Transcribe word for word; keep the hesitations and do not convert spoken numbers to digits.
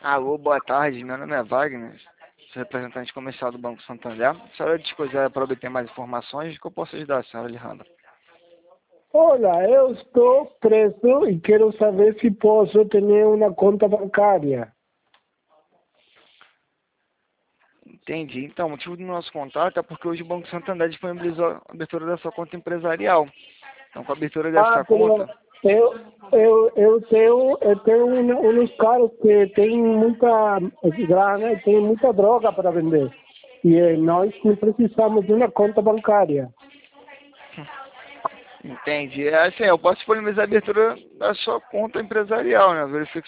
Alô, boa tarde. Meu nome é Wagner, sou representante comercial do Banco Santander. Se a senhora dispuser para obter mais informações, que eu posso ajudar a senhora, Alejandra? Olá, eu estou preso e quero saber se posso ter uma conta bancária. Entendi. Então, o motivo do nosso contato é porque hoje o Banco Santander disponibilizou a abertura da sua conta empresarial. Então, com a abertura Ah, dessa pero conta, eu, eu, eu tenho, eu tenho um- uns caras que têm muita grana, têm muita droga para vender. E eh, nós não precisamos de uma conta bancária. entendi. É assim, eu posso disponibilizar a abertura da sua conta empresarial, né? Verifique